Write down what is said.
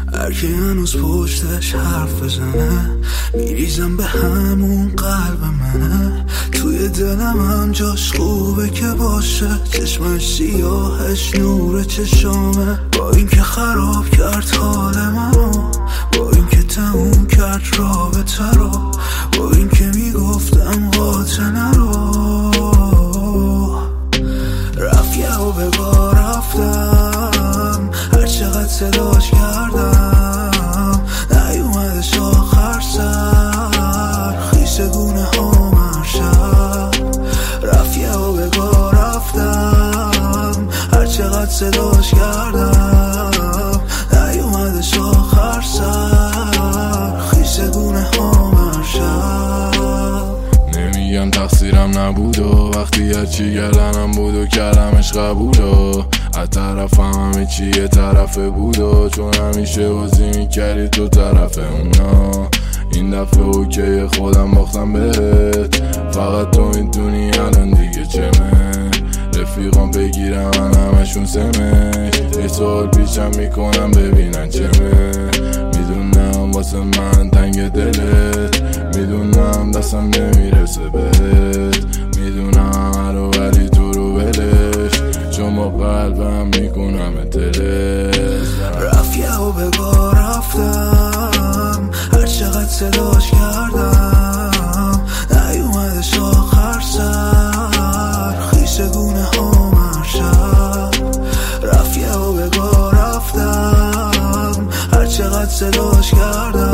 هرکی هنوز پشتش حرف بزنه میریزم به همون قلب منه. توی دلم هم جاش خوبه که باشه، چشمش سیاهش نور چشامه. با اینکه خراب کرد حال منو، با اینکه تموم کرد رابطه رو، با اینکه میگفتم قاطع رو. رفت یه و بگاه رفتم، هر چقدر صداش کردم نیومدش آخر سر، خیس گونه ها هر شب. رفت یه و بگاه رفتم، هر چقدر صداش کردم نیومدش آخر سر، خیس گونه ها هر شب. نمیگم تقصیرم نبود و وقتی هرچی گردنم بود و کردمش قبول و از طرفم همه چی یه طرفه بود و چون همیشه بازی میکردی تو طرف اونا. این دفعه اوکی خودم باختم بهت، فقط تو میدونی الان دیگه چمه. رفیقام بگیرم من همشون سمه، یه سوال پیشم میکنم ببینن چمه. میدونم واسه من تنگ دلت، میدونم دستم نمیرسه بهت، میدونم رو ولی تو رو ولش، چون با قلبم میکنم دلت. رفت یه و بگاه رفتم، هر چقدر صداش کردم نیومدش آخر سر، خیس گونه ها هر شب. رفت یه و بگاه رفتم، هر چقدر صداش کردم